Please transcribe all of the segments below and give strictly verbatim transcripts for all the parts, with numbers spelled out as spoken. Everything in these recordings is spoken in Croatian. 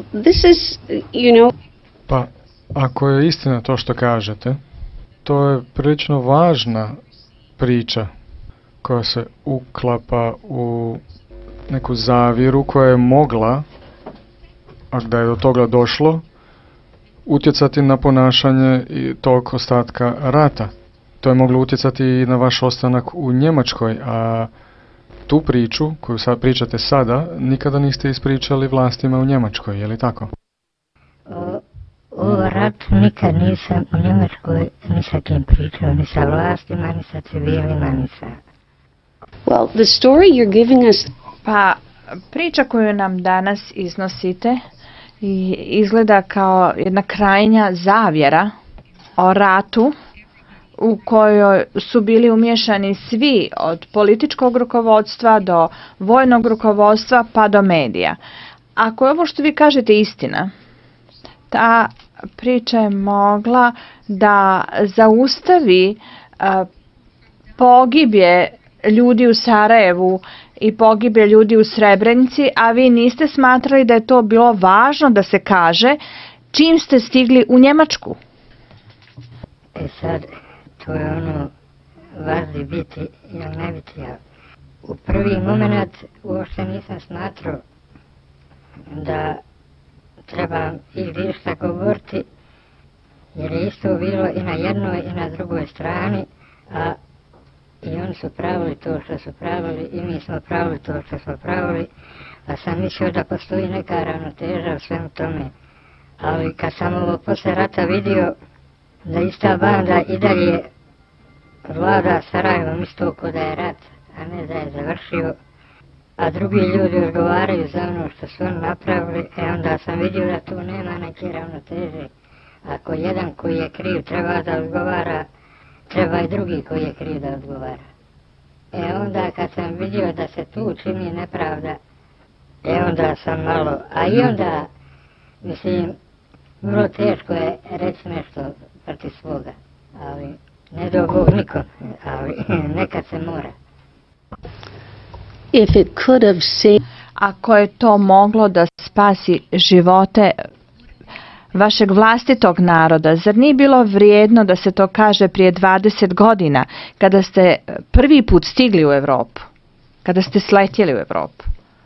this is, you know... Pa, ako je istina to što kažete, to je prilično važna priča koja se uklapa u neku zavjeru koja je mogla, a da je do toga došlo, utjecati na ponašanje i tog ostatka rata. To je moglo utjecati i na vaš ostanak u Njemačkoj, a tu priču koju sad pričate sada nikada niste ispričali vlastima u Njemačkoj, je li tako? O, o rat nikad nisam u Njemačkoj ni sa kim pričao, ni sa vlastima, ni sa civilima, ni sa... Well, the story you're giving us... Pa, priča koju nam danas iznosite izgleda kao jedna krajnja zavjera o ratu u kojoj su bili umiješani svi od političkog rukovodstva do vojnog rukovodstva pa do medija. Ako je ovo što vi kažete istina, ta priča je mogla da zaustavi uh, pogibje ljudi u Sarajevu i pogibje ljudi u Srebrenici, a vi niste smatrali da je to bilo važno da se kaže čim ste stigli u Njemačku? E sad, to je ono važno biti ili ne biti. Ja. U prvi moment uopšte nisam smatrao da treba i išta govoriti, jer je isto bilo i na jednoj i na drugoj strani, a i oni su pravili to što su pravili i mi smo pravili to što smo pravili, a sam mislio da postoji neka ravnoteža u svemu tome. Ali kad sam ovo posle rata vidio da ista banda i dalje vlada Sarajevom isto ko da je rat, a ne da je završio, a drugi ljudi odgovaraju za ono što su oni napravili, e onda sam vidio da tu nema neke ravnoteže. Ako jedan koji je kriv treba da odgovara, treba i drugi koji je kriv da odgovara. E onda kad sam vidio da se tu čini nepravda, e onda sam malo, a i onda, mislim, vrlo teško je reći nešto protiv svoga, ali ne do Bog nikom, ali nekad se mora. If it could have saved... Ako je to moglo da spasi živote vašeg vlastitog naroda, zar nije bilo vrijedno da se to kaže prije dvadeset godina, kada ste prvi put stigli u Europu, kada ste sletjeli u Europu?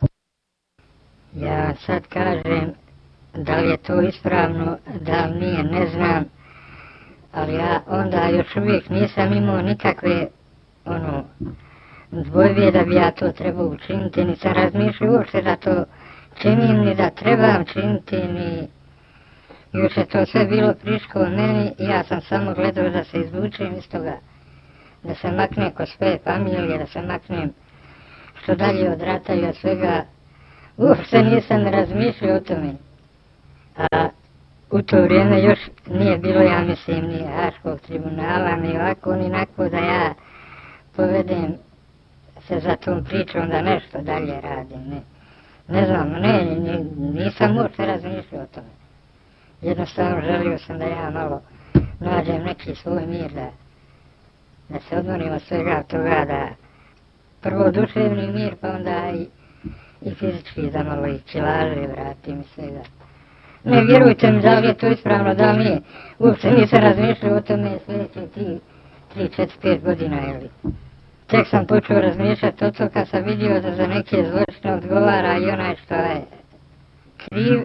Ja sad kažem da li je to ispravno, da li nije, ne znam, ali ja onda još uvijek nisam imao nikakve ono, dvojbe da bi ja to trebao učiniti, ni sam razmišljao uopšte da to činim, ni da trebam činiti, ni... Još je to sve bilo friško od meni i ja sam samo gledao da se izvučem iz toga, da se maknem kod svoje familije, da se maknem što dalje od rata i od svega. Uopšte nisam razmišljao o tome. A u to vrijeme još nije bilo, ja mislim, ni Haškog tribunala, ni ovako, ni onako da ja povedem se za tom pričom da nešto dalje radim. Ne, ne znam, ne, nisam uopšte razmišljao o tome. Jednostavno želio sam da ja malo nađem neki svoj mir, da, da se odmorim od svega toga, da prvo duševni mir, pa onda i, i fizički, da malo i kilaže vratim i svega. Ne, vjerujte mi da li je to ispravno, da li nije. Uopće nisam razmišljao o tome sljedeće tri, tri, četiri, pet godina, jeli. Tek sam počeo razmišljati o to kad sam vidio da za neke zločine odgovara i onaj što je kriv,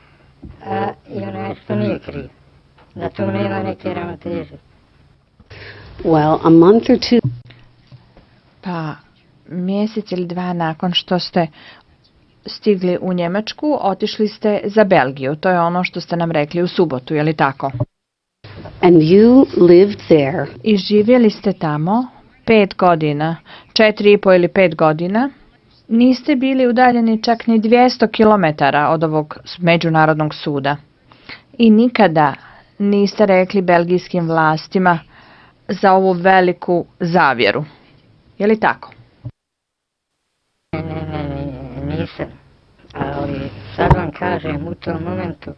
a i onaj što nije kriv, da tu nema neke ravnoteže. Well, a month or two... Pa, mjesec ili dva nakon što ste stigli u Njemačku, otišli ste za Belgiju. To je ono što ste nam rekli u subotu, je li tako? And you lived there. I živjeli ste tamo pet godina, četiri i po ili pet godina. Niste bili udaljeni čak ni dvjesto kilometara od ovog međunarodnog suda. I nikada niste rekli belgijskim vlastima za ovu veliku zavjeru. Je li tako? Ne, ne, ne, ne, nisam. Ali sad vam kažem, u tom momentu,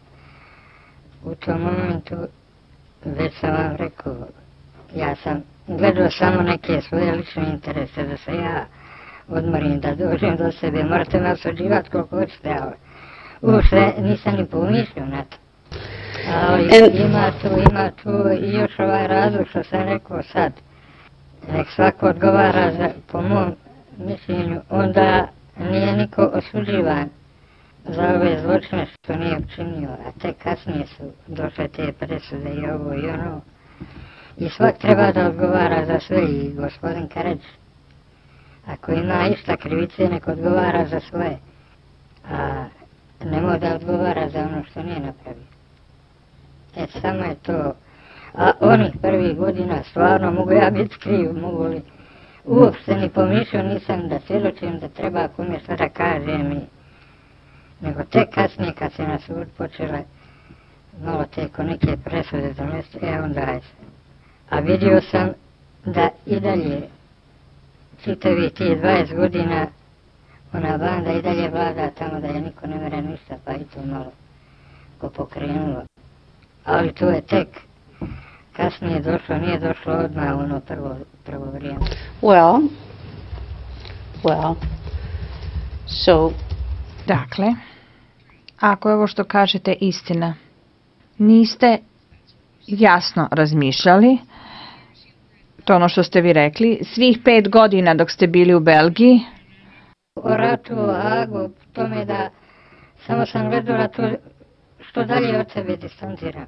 u tom momentu, već sam vam rekao, ja sam gledao samo neke svoje lične interese, da se ja odmorim, da dođem do sebe. Morate me osuđivati koliko hoćete, ali uopšte nisam ni pomišljao na to. Ali ima tu, ima tu i još ovaj razlog što sam rekao sad. Nek svako odgovara za, po mom mišljenju, onda nije niko osuđivan za ove zločine što nije učinio, a tek kasnije su došle te presude i ovo i ono. I svak treba da odgovara za sve, i gospodin Karadžić. Ako ima išta krivice, nek odgovara za svoje, a nemoj da odgovara za ono što nije napravio. E, samo je to. A onih prvih godina stvarno mogu ja biti kriv, mogu li uopšte ni pomišljao nisam da svjedočim da treba kome šta da kažem, i nego tek kasnije kad se na sud počele malo teko neke presude donesti, e onda je. A vidio sam da i dalje čitavi ti dvadeset godina ona banda i dalje vlada tamo, da je niko ne mere ništa, pa i to malo ko pokrenulo. Ali to je tek kasnije došlo, nije došlo odmah ono prvo, prvo vrijeme. Well, well, so... Dakle, ako je ovo što kažete istina, niste jasno razmišljali, to ono što ste vi rekli, svih pet godina dok ste bili u Belgiji? O ratu, o Hagu, tome da samo sam gledala to što dalje od sebe distanciram.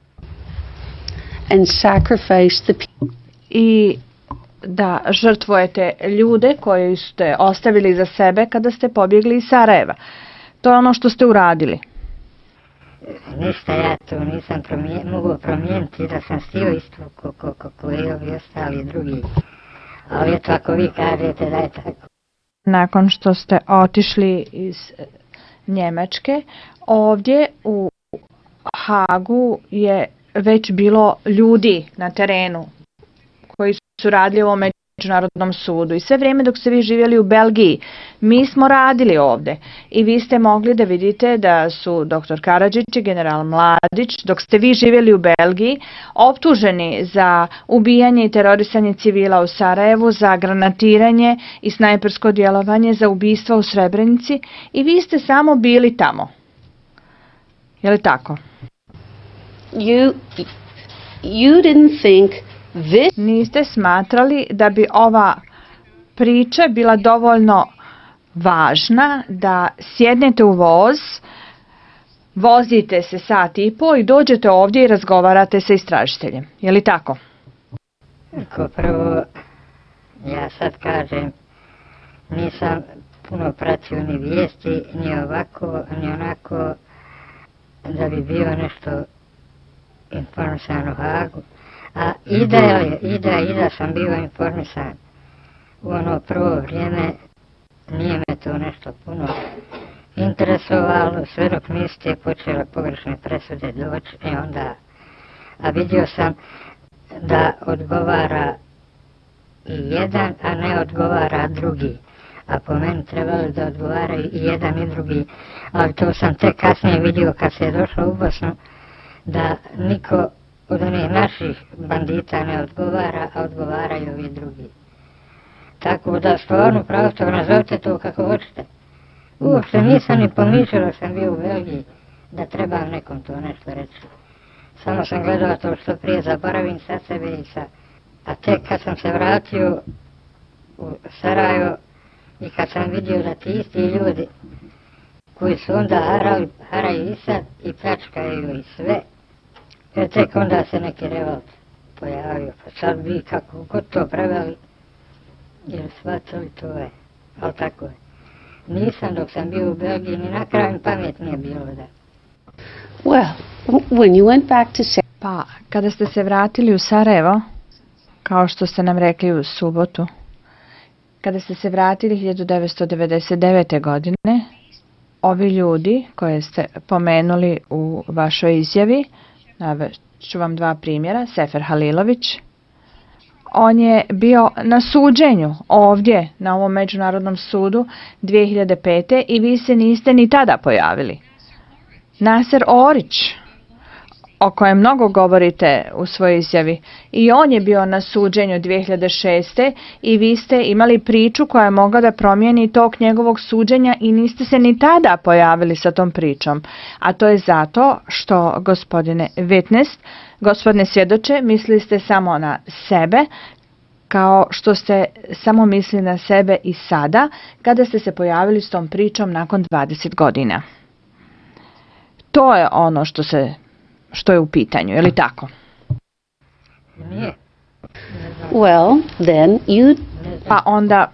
And sacrifice the people. I da žrtvujete ljude koje ste ostavili za sebe kada ste pobjegli iz Sarajeva. To je ono što ste uradili. Ništa ja to nisam promijen, mogu promijeniti, da sam stio isto kako i ovi ostali drugi. Ali eto, ako vi kažete da je tako. Nakon što ste otišli iz Njemačke, ovdje u Hagu je već bilo ljudi na terenu koji su radili u ovom međunarodnom sudu, i sve vrijeme dok ste vi živjeli u Belgiji, mi smo radili ovdje i vi ste mogli da vidite da su doktor Karadžić i general Mladić, dok ste vi živjeli u Belgiji, optuženi za ubijanje i terorisanje civila u Sarajevu, za granatiranje i snajpersko djelovanje, za ubistva u Srebrenici, i vi ste samo bili tamo. Je li tako? You, you didn't think this... Niste smatrali da bi ova priča bila dovoljno važna da sjednete u voz, vozite se sat i po i dođete ovdje i razgovarate sa istražiteljem. Je li tako? Ko prvo, ja sad kažem, nisam puno pratio ni vijesti, ni ovako, ni onako, da bi bio nešto informisan o Hagu. A i da je, i da, i da sam bio informisan u ono prvo vrijeme, nije me to nešto puno interesovalo, sve dok niste počele pogrešne presude doći, i onda, a vidio sam da odgovara i jedan, a ne odgovara drugi. A po meni trebalo da odgovaraju i jedan i drugi, ali to sam tek kasnije vidio kad se je došlo u Bosnu, da niko od onih naših bandita ne odgovara, a odgovaraju ovi drugi. Tako da stvarno pravto nazovite to kako hoćete. Uopšte nisam ni pomišljala da sam bio u Belgiji, da trebam nekom to nešto reći. Samo sam gledala to što prije zaboravim sa sebe i sa... A tek kad sam se vratio u Sarajevo i kad sam vidio da ti isti ljudi koji su onda harali, haraju i sad i pljačkaju i sve, jer tek onda se neki revolt pojavio. Pa sad vi kako god to preveli, jer shvatili to je, ali tako je. Nisam dok sam bio u Belgiji, ni na kraju pamet nije bilo da. Well, when you went back to Sarajevo... Pa, kada ste se vratili u Sarajevo, kao što ste nam rekli u subotu, kada ste se vratili hiljadu devetsto devedeset devete. godine, ovi ljudi koje ste pomenuli u vašoj izjavi, navešću vam dva primjera, Sefer Halilović, on je bio na suđenju ovdje na ovom međunarodnom sudu dvije hiljade pete. i vi se niste ni tada pojavili. Naser Orić, o kojem mnogo govorite u svojoj izjavi. I on je bio na suđenju dvije hiljade šeste. i vi ste imali priču koja je mogla da promijeni tok njegovog suđenja i niste se ni tada pojavili sa tom pričom. A to je zato što, gospodine Witness, gospodine svjedoče, mislili ste samo na sebe, kao što ste samo mislili na sebe i sada, kada ste se pojavili s tom pričom nakon dvadeset godina. To je ono što se što je u pitanju, je li tako? Nije. Well, then you... Pa onda...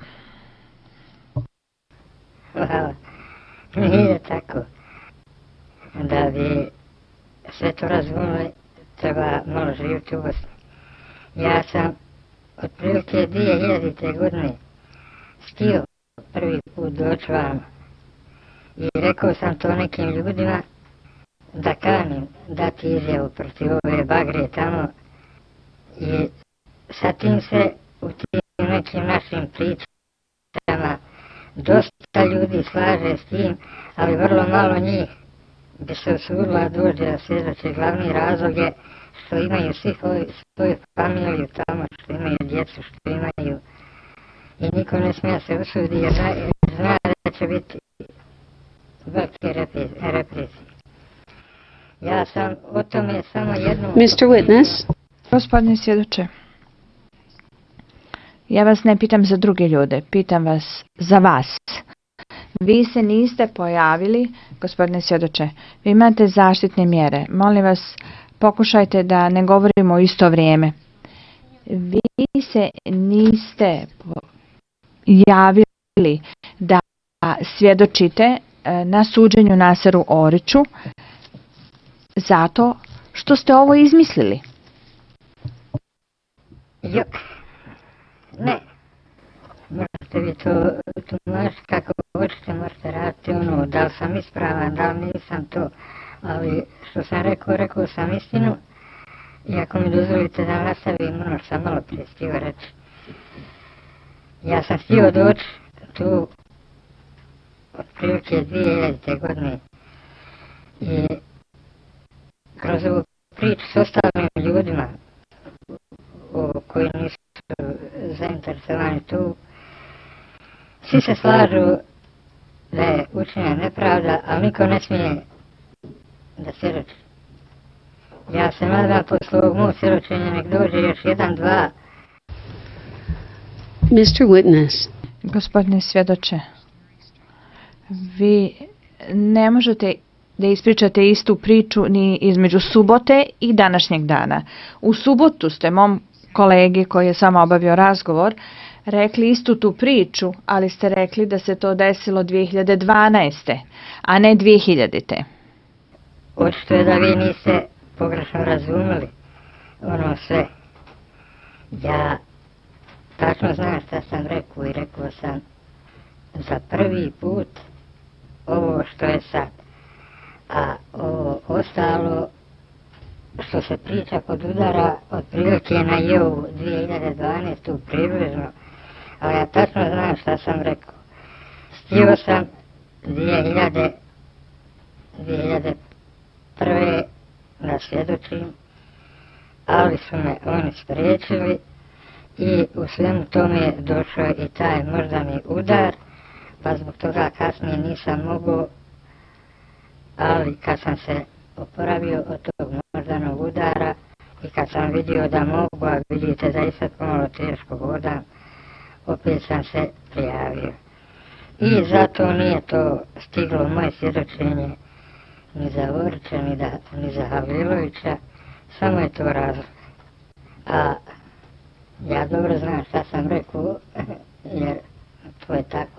Hvala. Nije tako. Da bi sve to razumeli, treba malo živjeti u Bosni. Ja sam otprilike dvije hiljadite godine stio prvi put doći vam i rekao sam to nekim ljudima da kanim dati izjavu protiv ove bagre tamo i sa tim se u tim nekim našim pričama dosta ljudi slaže s tim, ali vrlo malo njih bi se usudila doći da svjedoče. Glavni razlog je što imaju svi svoju familiju tamo, što imaju djecu, što imaju i niko ne smije se usudi jer zna da će biti velike represije. Ja sam o tome samo jednu... mister Witness, Gospodine svjedoče, ja vas ne pitam za druge ljude, pitam vas za vas. Vi se niste pojavili, gospodine svjedoče, vi imate zaštitne mjere. Molim vas, pokušajte da ne govorimo u isto vrijeme. Vi se niste javili da svjedočite na suđenju Naseru Oriću zato što ste ovo izmislili. Jo, ne. Možete vi to tumačiti kako hoćete, možete raditi ono, da li sam ispravan, da li nisam to, ali što sam rekao, rekao sam istinu i ako mi dozvolite da nastavim ono što sam malo prije htio reći. Ja sam htio doći tu otprilike dvije hiljadite godine i kroz ovu priču s ostalim ljudima o, koji nisu zainteresovani tu, svi se slažu da je učinjena nepravda, ali niko ne smije da svjedoči. Ja se nadam posle ovog mog svjedočenja nek dođe još jedan, dva. mister Witness, Gospodine svjedoče, vi ne možete da ispričate istu priču ni između subote i današnjeg dana. U subotu ste mom kolegi koji je samo obavio razgovor rekli istu tu priču, ali ste rekli da se to desilo dvije hiljade dvanaeste. a ne dvije hiljadite. Očito je da vi niste pogrešno razumeli ono sve. Ja tačno znam šta sam rekao i rekao sam za prvi put ovo što je sad. A ovo ostalo što se priča kod udara otprilike na Jovu dvije hiljade dvanaeste. približno, ali ja tačno znam šta sam rekao. Stio sam dvije hiljade prve da svjedočim, ali su me oni spriječili i u svemu tome je došao i taj moždani udar, pa zbog toga kasnije nisam mogao, ali kad sam se oporavio od tog moždanog udara i kad sam vidio da mogu, a vidite da i sad pomalo teško hodam, opet sam se prijavio. I zato nije to stiglo moje svjedočenje ni za Orića, ni, da, ni za Halilovića, samo je to razlog. A ja dobro znam šta sam rekao, jer to je tako.